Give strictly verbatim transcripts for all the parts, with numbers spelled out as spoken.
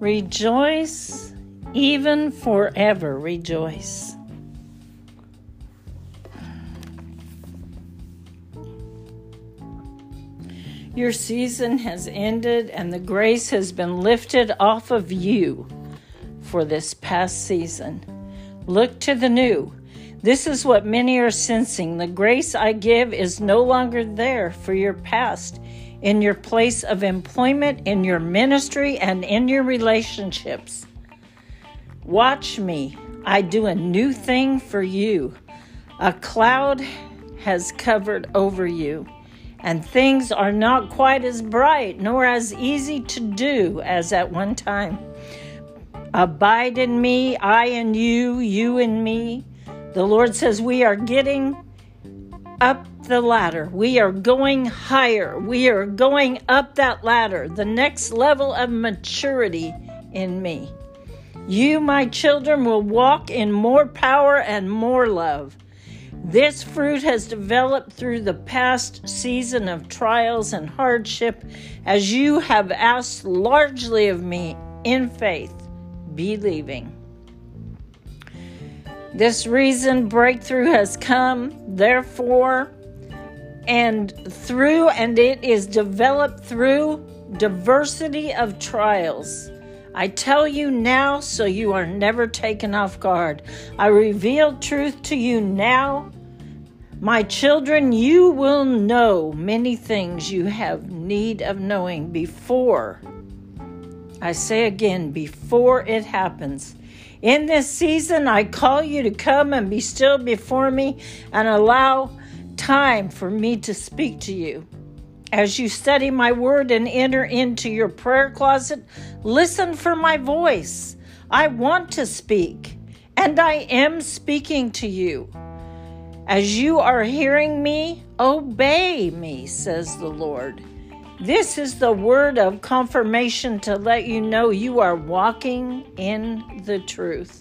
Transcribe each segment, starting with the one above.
Rejoice, even forever rejoice. Your season has ended and the grace has been lifted off of you for this past season. Look to the new. This is what many are sensing. The grace I give is no longer there for your past, in your place of employment, in your ministry, and in your relationships. Watch me. I do a new thing for you. A cloud has covered over you, and things are not quite as bright nor as easy to do as at one time. Abide in me, I in you, you in me. The Lord says we are getting up the ladder. We are going higher. We are going up that ladder, the next level of maturity in me. You, my children, will walk in more power and more love. This fruit has developed through the past season of trials and hardship as you have asked largely of me in faith, believing. This reason breakthrough has come, therefore, and through, and it is developed through diversity of trials. I tell you now so you are never taken off guard. I reveal truth to you now. My children, you will know many things you have need of knowing before. I say again, before it happens. In this season, I call you to come and be still before me and allow time for me to speak to you. As you study my word and enter into your prayer closet, listen for my voice. I want to speak, and I am speaking to you. As you are hearing me, obey me, says the Lord. This is the word of confirmation to let you know you are walking in the truth.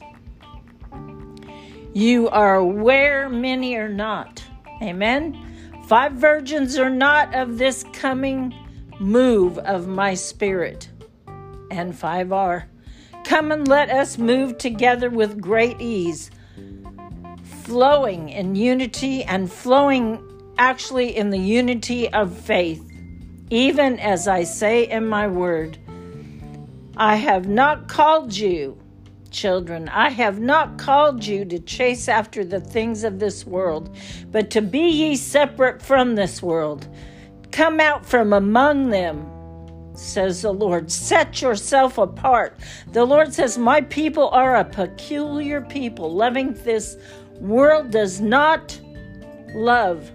You are aware, many are not. Amen. Five virgins are not of this coming move of my spirit, and five are. Come and let us move together with great ease, flowing in unity and flowing actually in the unity of faith, even as I say in my word. I have not called you, children, I have not called you to chase after the things of this world, but to be ye separate from this world. Come out from among them, says the Lord. Set yourself apart. The Lord says, my people are a peculiar people. Loving this world does not love.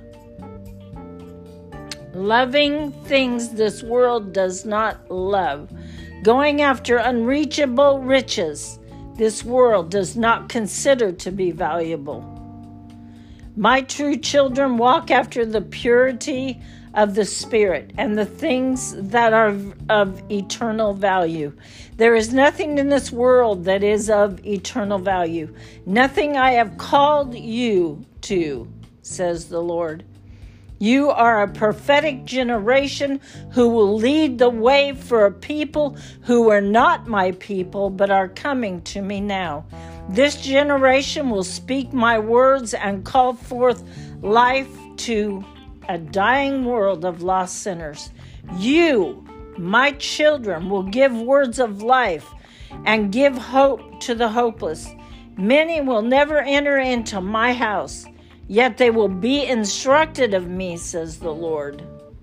Loving things this world does not love. Going after unreachable riches this world does not consider to be valuable. My true children walk after the purity of the Spirit and the things that are of eternal value. There is nothing in this world that is of eternal value. Nothing I have called you to, says the Lord. You are a prophetic generation who will lead the way for a people who are not my people, but are coming to me now. This generation will speak my words and call forth life to a dying world of lost sinners. You, my children, will give words of life and give hope to the hopeless. Many will never enter into my house, yet they will be instructed of me, says the Lord.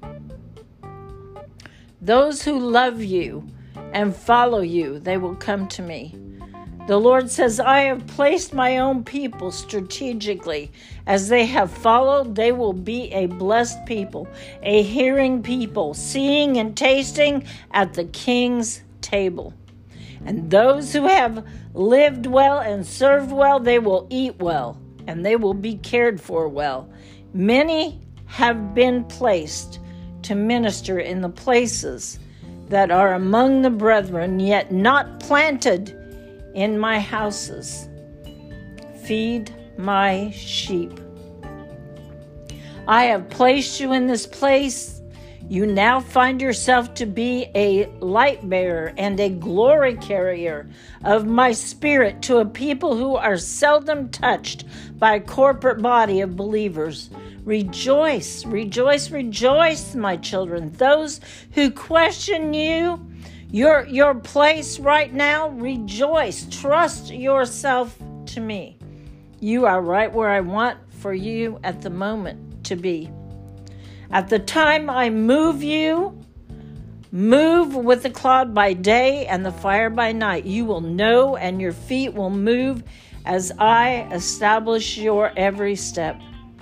Those who love you and follow you, they will come to me. The Lord says, I have placed my own people strategically. As they have followed, they will be a blessed people, a hearing people, seeing and tasting at the King's table. And those who have lived well and served well, they will eat well, and they will be cared for well. Many have been placed to minister in the places that are among the brethren, yet not planted in my houses. Feed my sheep. I have placed you in this place. You now find yourself to be a light bearer and a glory carrier of my spirit to a people who are seldom touched by a corporate body of believers. Rejoice, rejoice, rejoice, my children. Those who question you, your, your place right now, rejoice. Trust yourself to me. You are right where I want for you at the moment to be. At the time I move you, move with the cloud by day and the fire by night. You will know, and your feet will move as I establish your every step.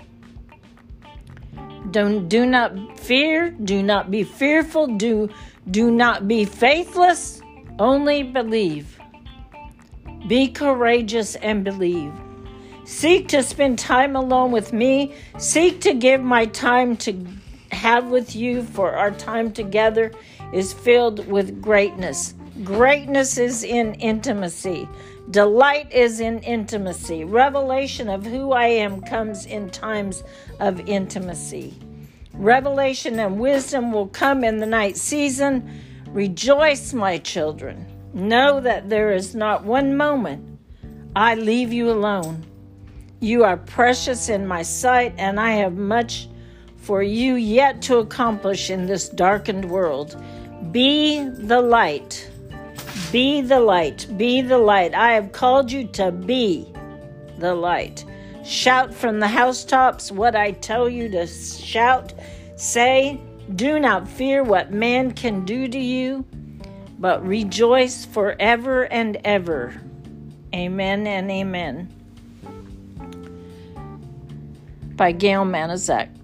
Don't, do not fear, do not be fearful, do, do not be faithless, only believe. Be courageous and believe. Seek to spend time alone with me. Seek to give my time to have with you, for our time together is filled with greatness. Greatness is in intimacy. Delight is in intimacy. Revelation of who I am comes in times of intimacy. Revelation and wisdom will come in the night season. Rejoice, my children. Know that there is not one moment I leave you alone. You are precious in my sight, and I have much for you yet to accomplish in this darkened world. Be the light. Be the light. Be the light. I have called you to be the light. Shout from the housetops what I tell you to shout. Say, do not fear what man can do to you, but rejoice forever and ever. Amen and amen. By Gail Manizak.